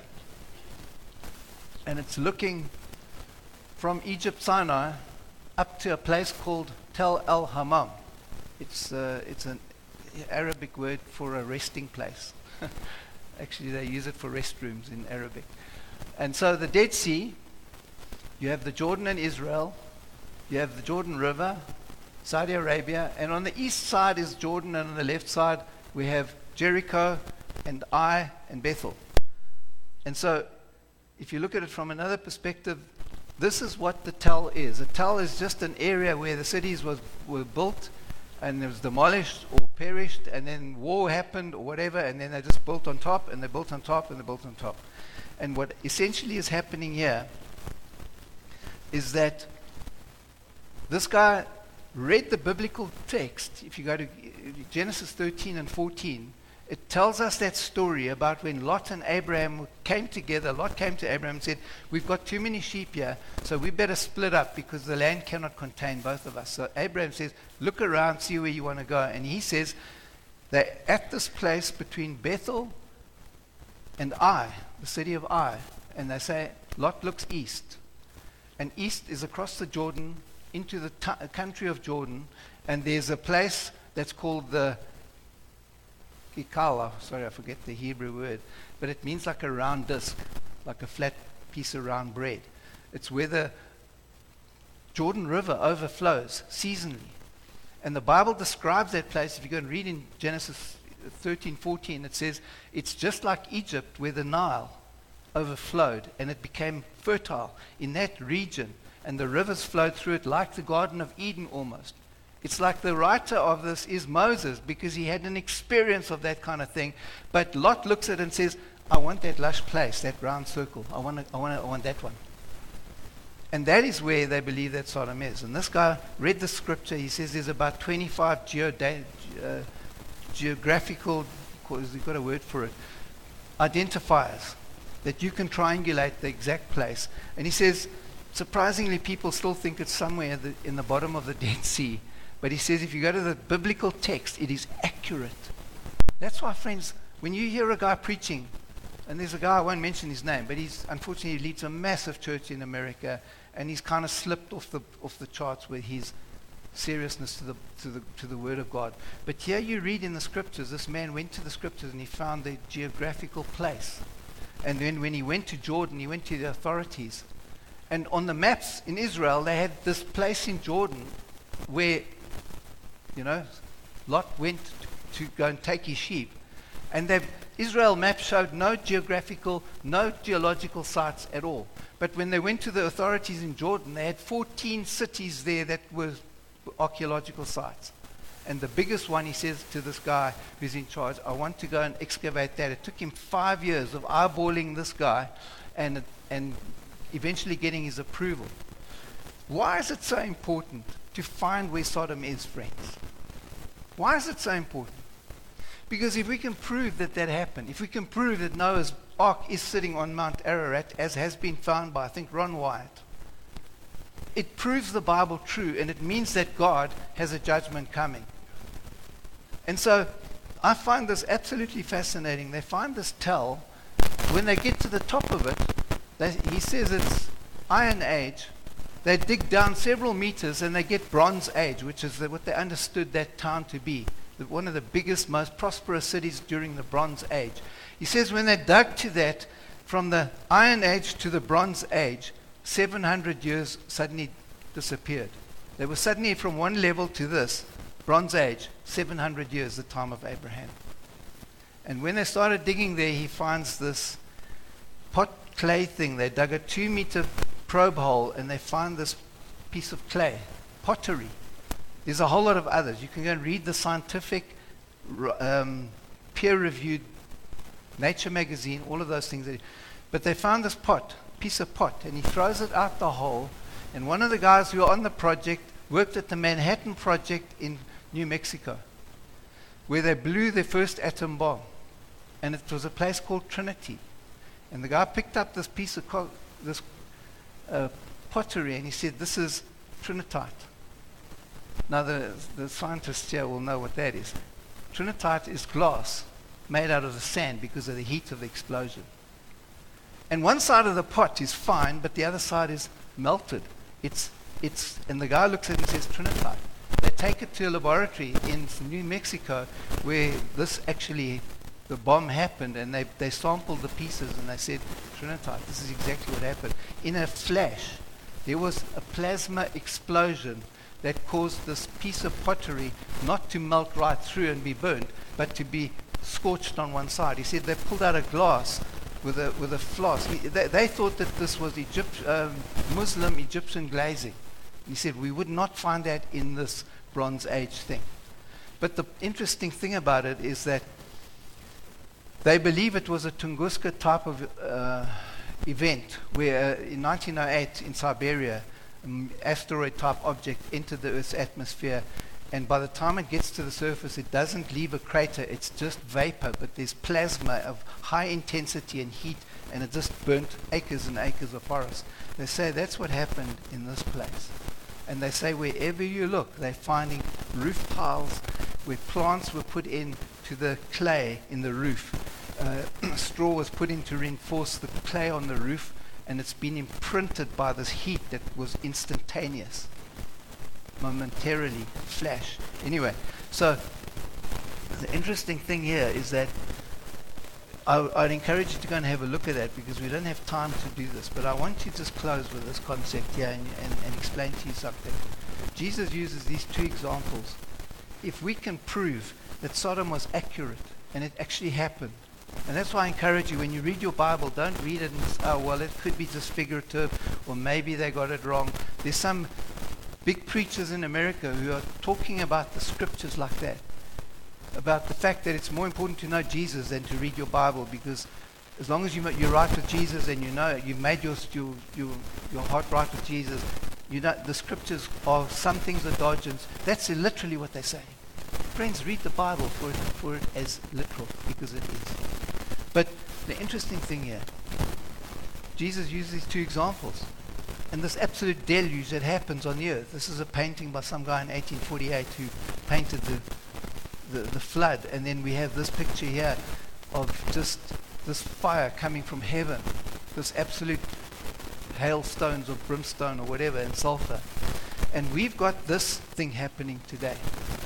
and it's looking from Egypt, Sinai, up to a place called Tel El Hammam. It's uh, it's an Arabic word for a resting place. Actually, they use it for restrooms in Arabic. And so the Dead Sea, you have the Jordan and Israel, you have the Jordan River, Saudi Arabia, and on the east side is Jordan, and on the left side we have Jericho and Ai and Bethel. And so if you look at it from another perspective, this is what the Tel is. A Tel is just an area where the cities was, were built and it was demolished or perished, and then war happened or whatever, and then they just built on top, and they built on top, and they built on top. And what essentially is happening here is that this guy read the biblical text. If you go to Genesis thirteen and fourteen, it tells us that story about when Lot and Abraham came together. Lot came to Abraham and said, we've got too many sheep here, so we better split up because the land cannot contain both of us. So Abraham says, look around, see where you want to go. And he says, they're at this place between Bethel and Ai, the city of Ai. And they say, Lot looks east. And east is across the Jordan into the t- country of Jordan. And there's a place that's called the Ikala, sorry, I forget the Hebrew word, but it means like a round disc, like a flat piece of round bread. It's where the Jordan River overflows seasonally. And the Bible describes that place. If you go and read in Genesis thirteen, fourteen, it says it's just like Egypt where the Nile overflowed and it became fertile in that region, and the rivers flowed through it like the Garden of Eden almost. It's like the writer of this is Moses, because he had an experience of that kind of thing. But Lot looks at it and says, I want that lush place, that round circle. I want, I want, I want that one. And that is where they believe that Sodom is. And this guy read the scripture. He says there's about twenty-five geoda- uh, geographical, he's got a word for it, identifiers that you can triangulate the exact place. And he says, surprisingly, people still think it's somewhere the, in the bottom of the Dead Sea. But he says if you go to the biblical text, it is accurate. That's why, friends, when you hear a guy preaching, and there's a guy, I won't mention his name, but he's unfortunately he leads a massive church in America, and he's kind of slipped off the off the charts with his seriousness to the to the to the Word of God. But here you read in the scriptures, this man went to the scriptures and he found the geographical place. And then when he went to Jordan, he went to the authorities. And on the maps in Israel, they had this place in Jordan where, you know, Lot went to, to go and take his sheep. And they've Israel map showed no geographical, no geological sites at all. But when they went to the authorities in Jordan, they had fourteen cities there that were archaeological sites. And the biggest one, he says to this guy who's in charge, I want to go and excavate that. It took him five years of eyeballing this guy and, and eventually getting his approval. Why is it so important to find where Sodom is, friends? Why is it so important? Because if we can prove that that happened, if we can prove that Noah's ark is sitting on Mount Ararat, as has been found by, I think, Ron Wyatt, it proves the Bible true, and it means that God has a judgment coming. And so I find this absolutely fascinating. They find this tell. When they get to the top of it, they, he says it's Iron Age. They dig down several meters and they get Bronze Age, which is the, what they understood that town to be. The, one of the biggest, most prosperous cities during the Bronze Age. He says when they dug to that, from the Iron Age to the Bronze Age, seven hundred years suddenly disappeared. They were suddenly from one level to this, Bronze Age, seven hundred years, the time of Abraham. And when they started digging there, he finds this pot clay thing. They dug a two meter probe hole and they find this piece of clay, pottery. There's a whole lot of others. You can go and read the scientific, um, peer-reviewed Nature magazine, all of those things. That, but they found this pot, piece of pot, and he throws it out the hole. And one of the guys who were on the project worked at the Manhattan Project in New Mexico, where they blew their first atom bomb. And it was a place called Trinity. And the guy picked up this piece of co- this uh, pottery, and he said, "This is trinitite." Now, the, the scientists here will know what that is. Trinitite is glass made out of the sand because of the heat of the explosion. And one side of the pot is fine, but the other side is melted. It's, it's, and the guy looks at it and says, "Trinitite." They take it to a laboratory in New Mexico where this actually, the bomb happened, and they, they sampled the pieces and they said, "Trinitite, this is exactly what happened." In a flash, there was a plasma explosion that caused this piece of pottery not to melt right through and be burned, but to be scorched on one side. He said they pulled out a glass with a with a floss. He, they, they thought that this was Egypt, um, Muslim Egyptian glazing. He said we would not find that in this Bronze Age thing. But the interesting thing about it is that they believe it was a Tunguska type of uh, event where uh, in nineteen oh eight in Siberia, an asteroid type object entered the Earth's atmosphere, and by the time it gets to the surface, it doesn't leave a crater, it's just vapor, but there's plasma of high intensity and heat, and it just burnt acres and acres of forest. They say that's what happened in this place. And they say wherever you look, they're finding roof tiles where plants were put in to the clay in the roof. Uh, straw was put in to reinforce the clay on the roof, and it's been imprinted by this heat that was instantaneous, momentarily, flash. Anyway, so the interesting thing here is that I, I'd encourage you to go and have a look at that, because we don't have time to do this, but I want to just close with this concept here and, and, and explain to you something. Jesus uses these two examples. If we can prove that Sodom was accurate and it actually happened, and that's why I encourage you, when you read your Bible, don't read it and say, "Oh, well, it could be just figurative, or maybe they got it wrong." There's some big preachers in America who are talking about the scriptures like that, about the fact that it's more important to know Jesus than to read your Bible, because as long as you, you're right with Jesus and you know you've made your, your, your, your heart right with Jesus, you know the scriptures are, some things are dodgings. That's literally what they're saying. Friends, read the Bible for it, for it as literal, because it is. But the interesting thing here, Jesus uses these two examples. And this absolute deluge that happens on the earth. This is a painting by some guy in eighteen forty-eight who painted the, the, the flood. And then we have this picture here of just this fire coming from heaven. This absolute hailstones or brimstone or whatever, and sulfur. And we've got this thing happening today.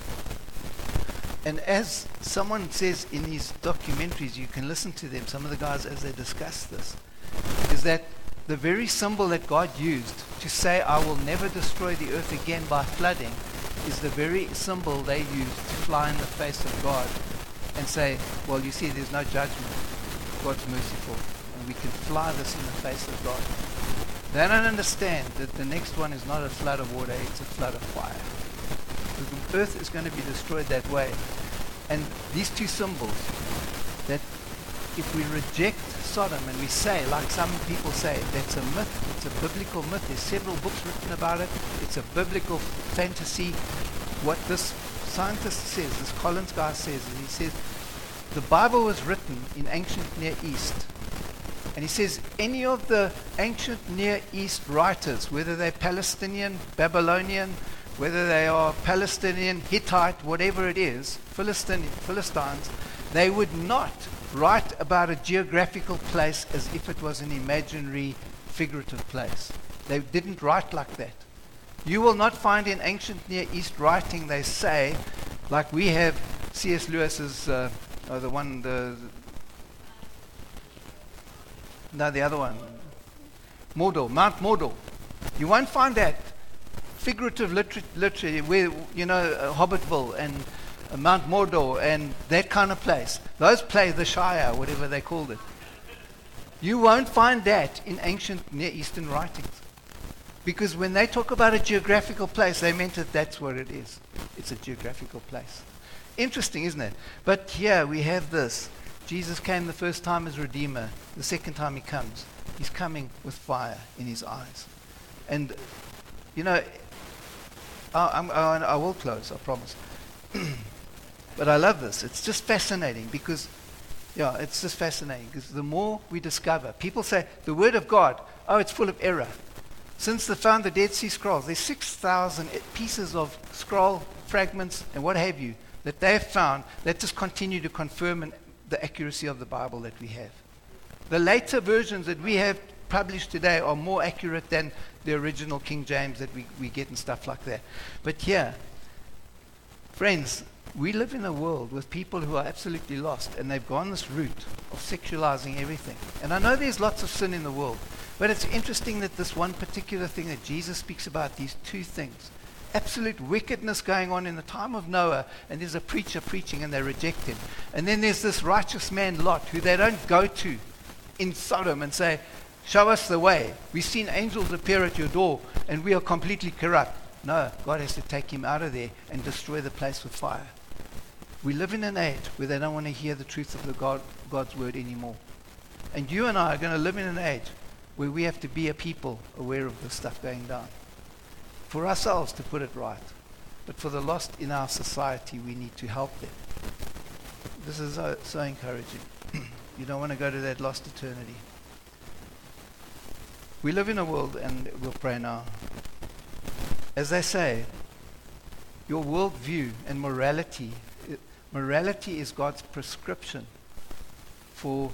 And as someone says in these documentaries, you can listen to them, some of the guys as they discuss this, is that the very symbol that God used to say, "I will never destroy the earth again by flooding," is the very symbol they used to fly in the face of God and say, well, you see, there's no judgment. God's merciful. And we can fly this in the face of God. They don't understand that the next one is not a flood of water, it's a flood of fire. The earth is going to be destroyed that way. And these two symbols, that if we reject Sodom and we say, like some people say, that's a myth, it's a biblical myth, there's several books written about it, it's a biblical fantasy. What this scientist says, this Collins guy says, is he says, the Bible was written in ancient Near East. And he says any of the ancient Near East writers, whether they're Palestinian, Babylonian, whether they are Palestinian, Hittite, whatever it is, Philistine, Philistines, they would not write about a geographical place as if it was an imaginary, figurative place. They didn't write like that. You will not find in ancient Near East writing, they say, like we have C S Lewis's, uh, oh, the one, the, no, the other one, Mordor, Mount Mordor. You won't find that figurative liter- literature where, you know, uh, Hobbitville and uh, Mount Mordor and that kind of place. Those play the Shire, whatever they called it. You won't find that in ancient Near Eastern writings. Because when they talk about a geographical place, they meant that that's what it is. It's a geographical place. Interesting, isn't it? But here we have this. Jesus came the first time as Redeemer. The second time he comes, he's coming with fire in his eyes. And, you know, I, I'm, I, I will close, I promise. But I love this. It's just fascinating because, yeah, it's just fascinating because the more we discover, people say the Word of God, oh, it's full of error. Since they found the Dead Sea Scrolls, there's six thousand pieces of scroll fragments and what have you that they've found that just continue to confirm an, the accuracy of the Bible that we have. The later versions that we have published today are more accurate than the original King James that we, we get and stuff like that. But here, friends, we live in a world with people who are absolutely lost, and they've gone this route of sexualizing everything. And I know there's lots of sin in the world, but it's interesting that this one particular thing that Jesus speaks about, these two things, absolute wickedness going on in the time of Noah, and there's a preacher preaching and they reject him. And then there's this righteous man Lot who they don't go to in Sodom and say, show us the way. We've seen angels appear at your door and we are completely corrupt. No, God has to take him out of there and destroy the place with fire. We live in an age where they don't want to hear the truth of the God, God's word anymore. And you and I are going to live in an age where we have to be a people aware of this stuff going down. For ourselves to put it right. But for the lost in our society, we need to help them. This is so, so encouraging. You don't want to go to that lost eternity. We live in a world, and we'll pray now. As they say, your worldview and morality, i- morality is God's prescription for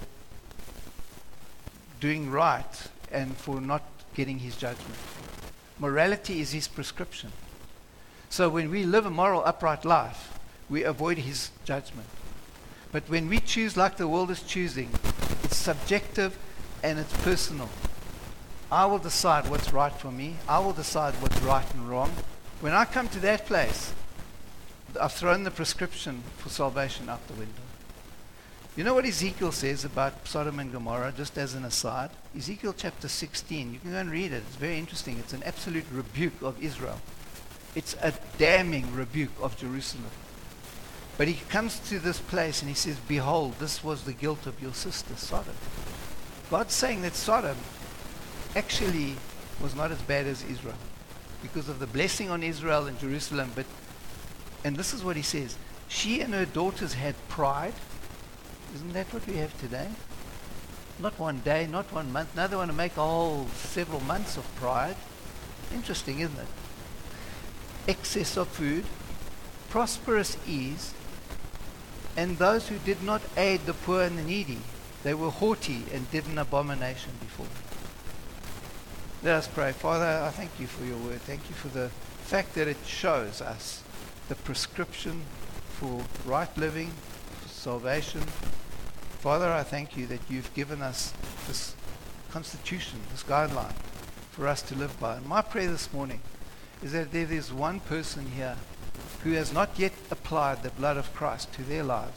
doing right and for not getting his judgment. Morality is his prescription. So when we live a moral, upright life, we avoid his judgment. But when we choose like the world is choosing, it's subjective and it's personal. I will decide what's right for me. I will decide what's right and wrong. When I come to that place, I've thrown the prescription for salvation out the window. You know what Ezekiel says about Sodom and Gomorrah, just as an aside? Ezekiel chapter sixteen, you can go and read it. It's very interesting. It's an absolute rebuke of Israel. It's a damning rebuke of Jerusalem. But he comes to this place and he says, behold, this was the guilt of your sister, Sodom. God's saying that Sodom actually was not as bad as Israel because of the blessing on Israel and Jerusalem. But, and this is what he says, she and her daughters had pride. Isn't that what we have today? Not one day, not one month. Now they want to make a whole several months of pride. Interesting, isn't it? Excess of food, prosperous ease, and those who did not aid the poor and the needy. They were haughty and did an abomination before me. Let us pray. Father, I thank you for your word. Thank you for the fact that it shows us the prescription for right living, for salvation. Father, I thank you that you've given us this constitution, this guideline for us to live by. And my prayer this morning is that there is one person here who has not yet applied the blood of Christ to their lives,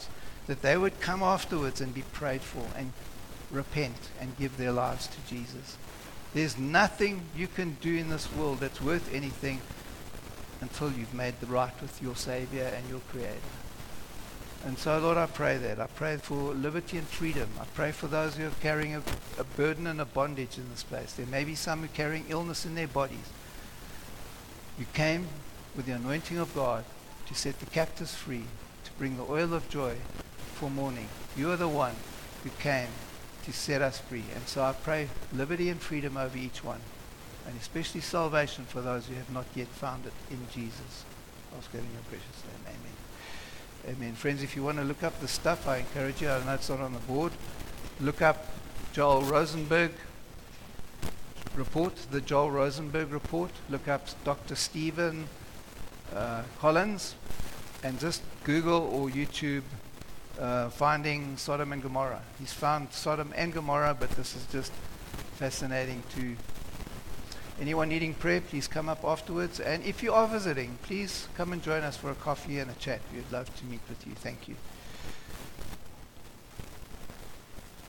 that they would come afterwards and be prayed for and repent and give their lives to Jesus. There's nothing you can do in this world that's worth anything until you've made the right with your Savior and your Creator. And so, Lord, I pray that. I pray for liberty and freedom. I pray for those who are carrying a, a burden and a bondage in this place. There may be some who are carrying illness in their bodies. You came with the anointing of God to set the captives free, to bring the oil of joy for mourning. You are the one who came to set us free. And so I pray liberty and freedom over each one, and especially salvation for those who have not yet found it in Jesus. I ask that in your precious name. Amen. Amen. Friends, if you want to look up the stuff, I encourage you. I know it's not on the board. Look up Joel Rosenberg report, the Joel Rosenberg report. Look up Doctor Stephen uh, Collins, and just Google or YouTube uh, finding Sodom and Gomorrah. He's found Sodom and Gomorrah, but this is just fascinating to anyone needing prayer. Please come up afterwards, and if you are visiting, please come and join us for a coffee and a chat. We'd love to meet with you. Thank you.